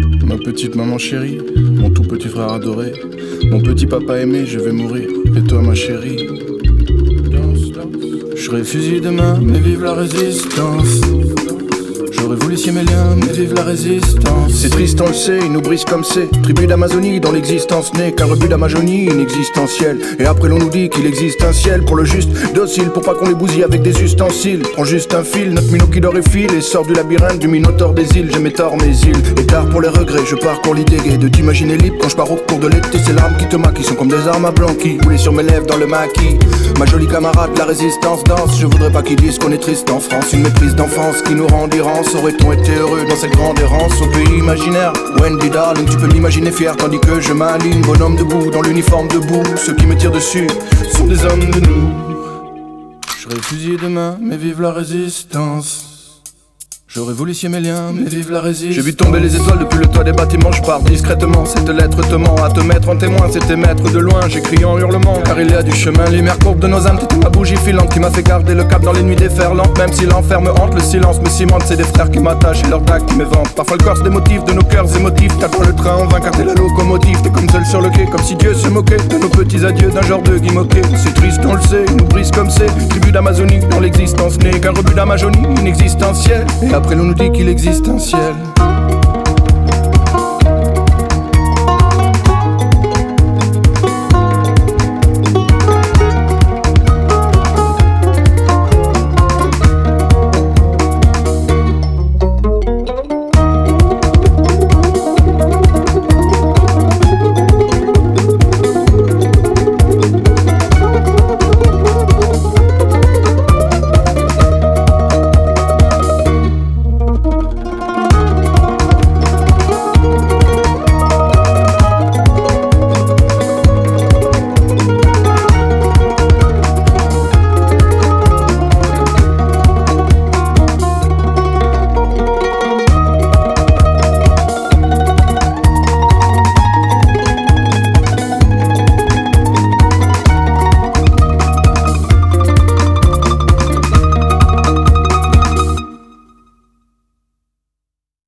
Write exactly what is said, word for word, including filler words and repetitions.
Ma petite maman chérie, mon tout petit frère adoré, mon petit papa aimé, je vais mourir, et toi ma chérie. J'aurais fusillé demain, mais vive la résistance. J'aurais voulu scier mes liens, mais vive la résistance. C'est triste, on le sait, ils nous brisent comme c'est tribu d'Amazonie dont l'existence n'est qu'un rebut d'Amazonie inexistentiel. Et après l'on nous dit qu'il existe un ciel pour le juste docile, pour pas qu'on les bousille avec des ustensiles. Prends juste un fil, notre minot qui dort et file, et sort du labyrinthe du minotaure des îles. J'ai mes torts, mes îles, et tard pour les regrets, je pars pour l'idée gaie de t'imaginer libre quand je pars au cours de l'été. Ces larmes qui te maquillent sont comme des armes à blanc qui coulaient sur mes lèvres dans le maquis. Ma jolie camarade, la résistance danse. Je voudrais pas qu'ils disent qu'on est triste en France. Une méprise d'enfance qui nous rend d'errance. Aurait-on été heureux dans cette grande errance au pays imaginaire? Wendy darling, tu peux m'imaginer fier tandis que je m'aligne. Bonhomme debout dans l'uniforme debout. Ceux qui me tirent dessus sont des hommes de nous. J'aurais fusillé demain, mais vive la résistance. J'aurais voulu scier mes liens, mais vive la résistance. J'ai vu tomber les étoiles depuis le toit des bâtiments. Je pars discrètement, cette lettre te ment. À te mettre en témoin, c'était mettre de loin. J'écris en hurlement, car il y a du chemin. Les mers courbes de nos âmes, t'étais ma bougie filante qui m'a fait garder le cap dans les nuits déferlantes. Même si l'enfer me hante, le silence me cimente. C'est des frères qui m'attachent et leurs dagues qui m'éventent. Parfois le corps se démotive de nos cœurs émotifs. T'attends le train, on va car t'es la locomotive. T'es comme seul sur le quai, comme si Dieu se moquait de nos petits adieux d'un genre de guimauquet. C'est triste, on le sait, ils nous brise comme c'est tribu d'Amazonie dont l'existence n'est qu'un rebut d'Amazonie inexistentiel. Et après l'on nous dit qu'il existe un ciel.